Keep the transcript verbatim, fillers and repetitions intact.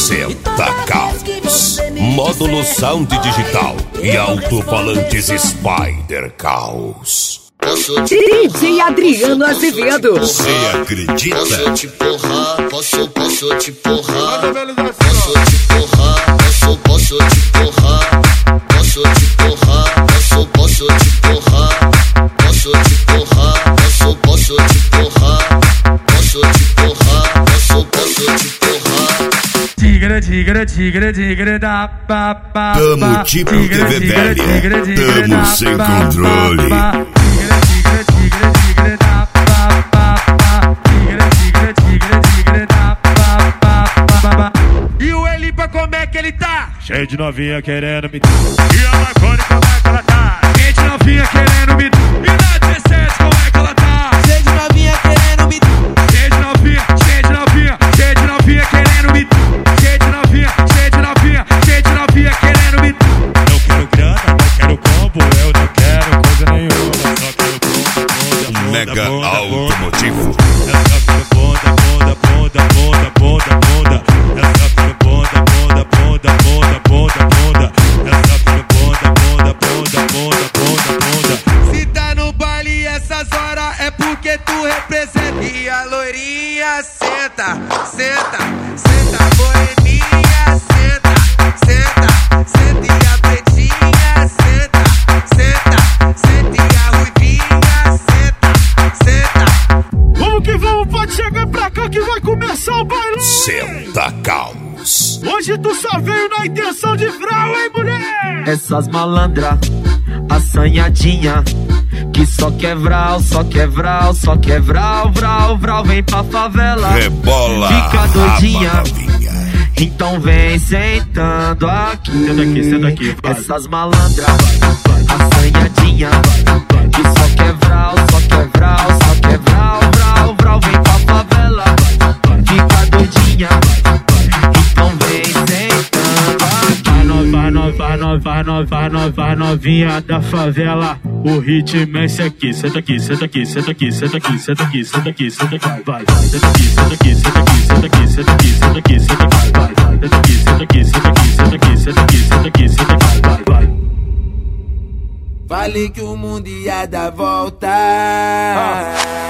Senta Caos. Módulo Sound Digital e alto-falantes Spider Caos. D J Adriano Azevedo. Você acredita? Posso te porrar, posso, posso te porrar. Posso te porrar, posso, posso te porrar. Posso te porrar, posso, posso te porrar. Posso te porrar, posso, posso te porrar. Posso te porrar, posso, posso te porrar. Tigre, tigre, tigre, tigre da pa pa. Tamo tipo T V velha. Tamo sem controle. Tigre, tigre, tigre, tigre da pa pa pa. Tigre, tigre, tigre, tigre da pa pa pa. E o Elipa como é que ele tá? Cheio de novinha querendo me. E a Marconi como é que ela tá? Cheio de novinha querendo me. E na dezessete como é que ela tá? Cheio de novinha querendo me. Cheio de novinha, cheio de novinha, cheio de novinha querendo me. Cheio de novinha, cheio de novinha, cheio de novinha querendo me. Não quero grana, não quero combo, eu não quero coisa nenhuma. Só quero bunda, bunda, Mega bunda, automotivo. Eu só quero bunda, bunda, bunda, bunda, bunda, bunda. Eu só quero bunda, bunda, bunda, bunda, bunda, bunda. Eu só quero bunda, bunda, bunda, bunda, bunda, bunda. Se tá no baile essas horas é porque tu representa. E a loirinha senta, senta, senta, moreninha senta, senta, senta. E a pretinha senta, senta, senta. E a ruivinha senta, senta. Vamos que vamos, pode chegar pra cá que vai começar o baile. Senta Caos. Hoje tu só veio na intenção de frau, hein, mulher? Essas malandra, assanhadinha, que só quer vral, só quer vral, só quer vral, vral, vral. Vem pra favela, Rebola. fica doidinha. Raba novinha. Então vem sentando aqui. Senta aqui, senta aqui, vai. Essas malandra, assanhadinha, que só quer vral, só quer vral, só quer vral, vral, vral. Vem pra favela, fica doidinha. Então vem sentando aqui. Vai nova, vai nova, vai nova, vai nova, vai novinha da favela. O ritmo é esse aqui. Senta aqui, senta aqui, senta aqui, senta aqui, senta aqui, senta aqui, senta aqui, vai, vai. Senta aqui, senta aqui, senta aqui, senta aqui, senta aqui, senta aqui, senta aqui, vai, vai. Senta aqui, senta aqui, senta aqui, senta aqui, senta aqui, senta aqui, senta aqui, vai, vai. Falei que o mundo ia dar volta.